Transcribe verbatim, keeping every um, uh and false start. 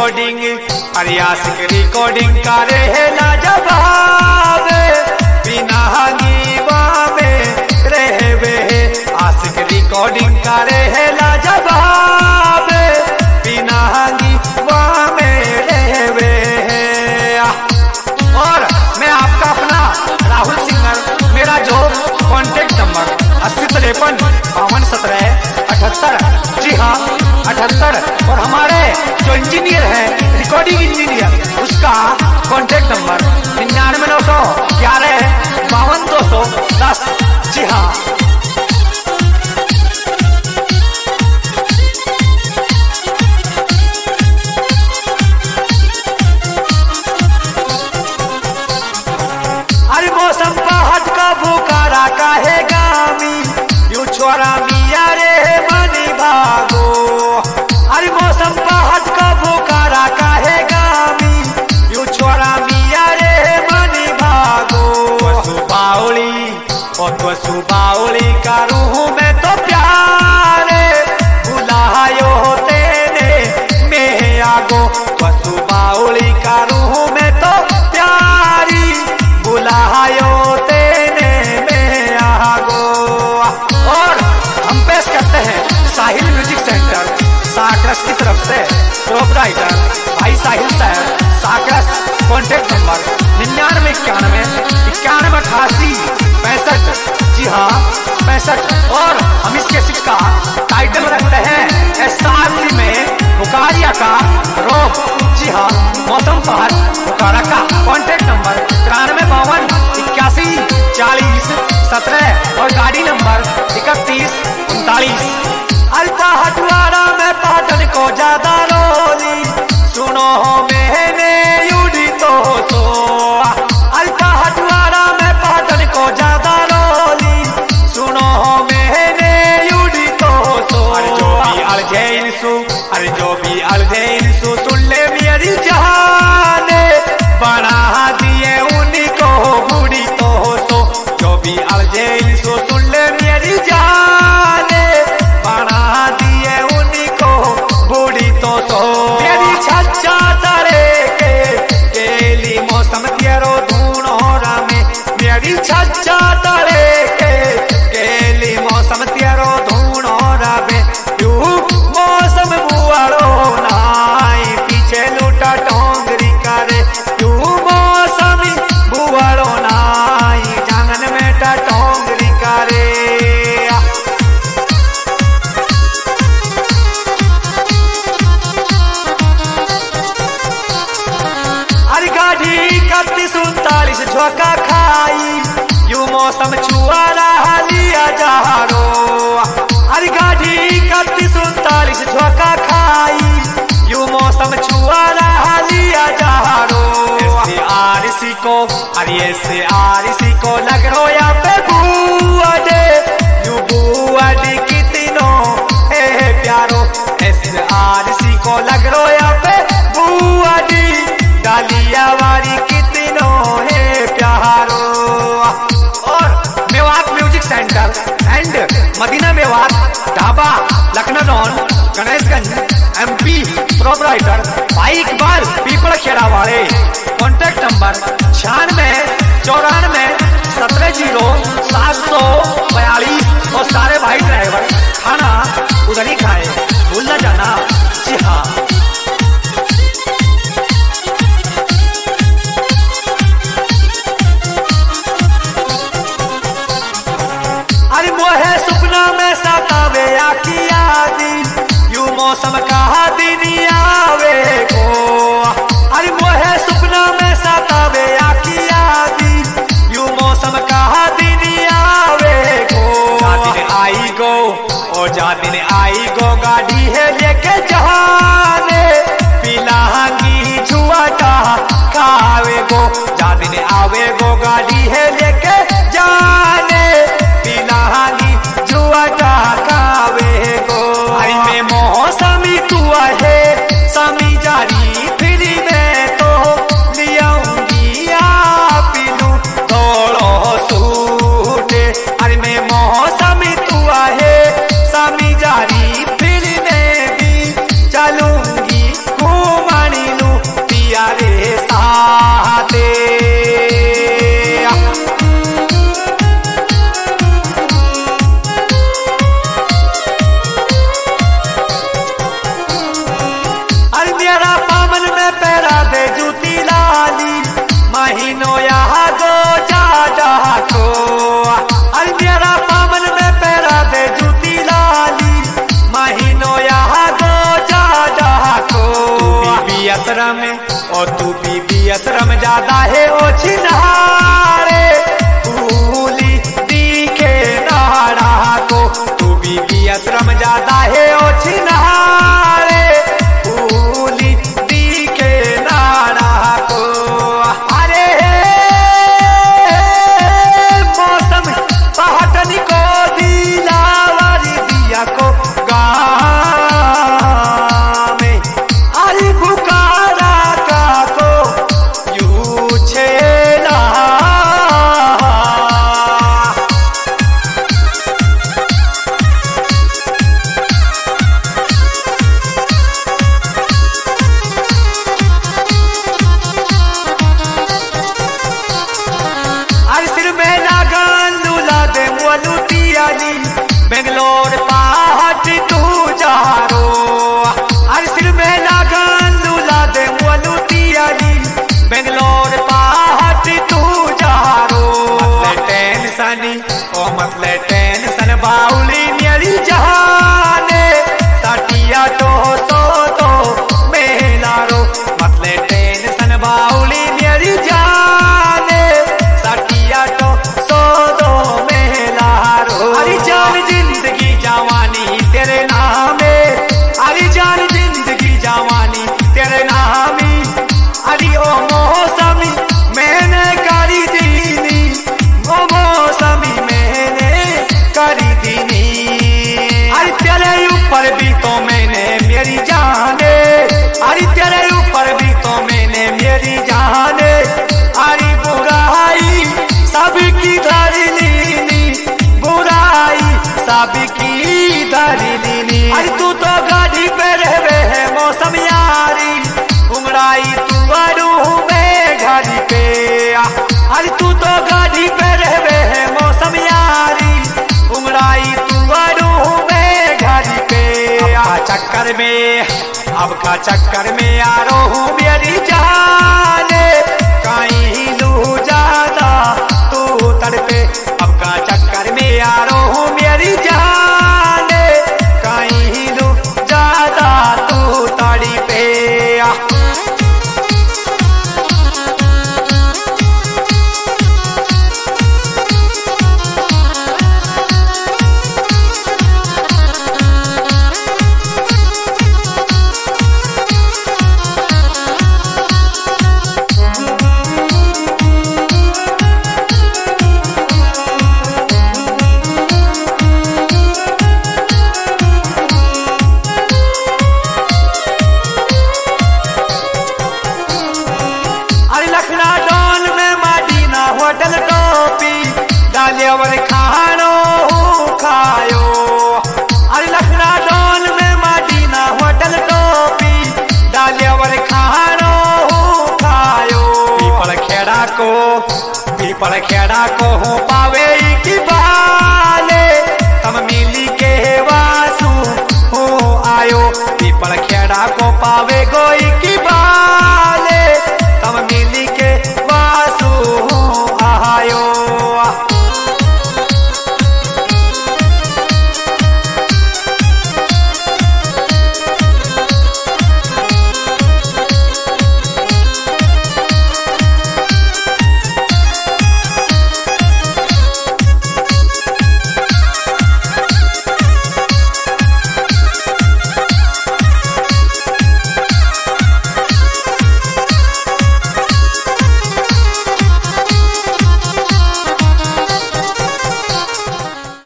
Recording अरे आशिक recording करे है लाजवाब बिना गीवा में रहवे आशिक रिकॉर्डिंग करे है लाजवाब बिना गीवा में रहवे। और मैं आपका अपना राहुल सिंगर, मेरा जो कॉन्टेक्ट नंबर अस्सी तिरपन बावन सत्रह अठहत्तर, जी हाँ अठहत्तर। और हमारे जो इंजीनियर है रिकॉर्डिंग इंजीनियर, उसका कॉन्टेक्ट नंबर निन्यानवे नौ सौ ग्यारह बावन दो सौ दस, जी हाँ। अरे मौसम पहाड़ का भूखारा काहे गामी यू छोरा मिया रे मनी भागो। अरे मौसम पहाड़ का भूखारा काहे गामी यू छोरा मिया रे मनी भागो। सुबाउली ओ तो सुबाउली करूँ मैं तो प्यारे बुलायो तेरे में आगो। तो सुबाउली करूँ मैं तो प्यारी बुलायो तेने में आगो। और हम पेश करते हैं साहिल म्यूजिक सेंटर साकरस की तरफ से प्रोपराइटर भाई साहिल साहब साकरस। कॉन्टेक्ट नंबर निन्यानवे इक्यानवे इक्यानवे अठासी पैंसठ, जी हाँ पैंसठ। और हम इसके सिक्का टाइटल रखते हैं एस में बुकारिया का रोक, जी हाँ मौसम पहाड़ बुकारा का। कॉन्टेक्ट नंबर तिरानवे बावन इक्यासी चालीस सत्रह और गाड़ी नंबर इकतीस उनतालीस। अल्पा हटवारा में पाटन को ज्यादा रोली सुनो मैंने यूडी तो सो। अल्पा हटवारा में पाटन को ज्यादा रोली सुनो मैंने यूडी तो सो। अरे जो भी अलझे इंसु अरे जो भी अलझे इंसु सुन ले मेरी जहाने बना दिए उन्हीं को बूढ़ी तो सो। जो भी अलझे इंसु सुन ले मेरी जाने बना दिए उन्हीं को बूढ़ी तो सो। मेरी छज्जा तरे के केली मौसम तेरो धूनो रामे। मेरी छज्जा तरे के केली मौसम तेरो धूनो रामे। यू मौसम बुआरो नाई पीछे लूटा टोंगरी करे। यू मौसमी बुआरो नाई जांगन में टोंगरी करे। अरे गाड़ी इकतीस उनतालीस झोंका खाई यू मौसम छुआ रहा लिया जहारो। अरे गाड़ी इकतीस उनतालीस झोंका खाई यू मौसम छुआ रहा लिया जहारो। ऐसे आरसी को अरे ऐसे आरसी को लग रो या पे बुआ दे यू बुआ दी कितनो ए प्यारो। ऐसे आरसी को लग रो या पे बुआ दी डालिया वारी कितनो है प्यारो। और Mewat music centre and Madina Mewat dhaba Lucknow Ganeshganj MP proprietor भाई इकबाल पीपल खेड़ा वाले। कॉन्टेक्ट नंबर छियानवे चौरानवे सत्रह जीरो सात सौ बयालीस। और सारे भाई ड्राइवर खाना उधर ही खाए, भूल न जाना, जी हाँ। अरे मोहे सुपना में सतावे आखी यादी यू मौसम कहा दिन आवे को। अरे मोहे सुपना में सतावे आखी यादी यू मौसम कहा दिन आवे को। जा दिन आई गो ओ जा दिन आई गो गाड़ी है लेके जहाने पिलांगी जुआटा खावे गो। जा दिन आवे गो गाड़ी है लेके जाने पिलांगी जुआटा खावे गो। आई में मौसमी तू है दे जूती लाली महीनों यहाँ गो जा को अरे मेरा पावन में पैरा दे जूती लाली महीनों यहाँ गो जा को बीबी असरम और तू बीबी असरम ज्यादा है ओ छिनारे फूली दिखे नारा को तू बीबी असरम ज्यादा है ओ छिनारे फूली दिखे नारा को अरे मौसम पहटन को दिलावरी दिया को बेंगलोर पहाट तू जारो अरे सिर में लगन दूला दे मुलुतियाली बेंगलोर पहाट तू जारो मतलब टेंशन ओ मतलब टेंशन बाउली मेरी जहाने साटिया तो सो तो मेलारो मतलब टेंशन बाउली मेरी जाने साटिया तो सो तो मेलारो अरे जान तेरे नामे अरे जान जिंदगी जवानी तेरे नामी अरे ओ मौसमी मैंने करी दीनी ओ मौसमी मैंने करी दीनी अरे तेरे ऊपर भी तो मैंने मेरी जाने अरे तेरे ऊपर भी तो मैंने मेरी जाने अरे बुराई सबकी धरी लीनी बुराई सबकी अरे तू तो गाड़ी पे रहवे है मौसम यारी उंगड़ाई तू अरू में घड़ी पे अरे तू तो गाड़ी पे रहवे है मौसम यारी उंगड़ाई तू अरू में घड़ी पे अब का चक्कर में अब का चक्कर में यारो हूँ मेरी जाने कहीं लू ज्यादा तू तड़पे अब का चक्कर में यारो हूँ मेरी जान होटल टोपी डालियावर खानो खायो अरे लखना डोन में मदीना होटल टोपी डालियावर खानो खायो पीपल खेड़ा को पीपल खेड़ा को हो पावे की बाले तब मिली के वासु हो आयो पीपल खेड़ा को पावे गोई की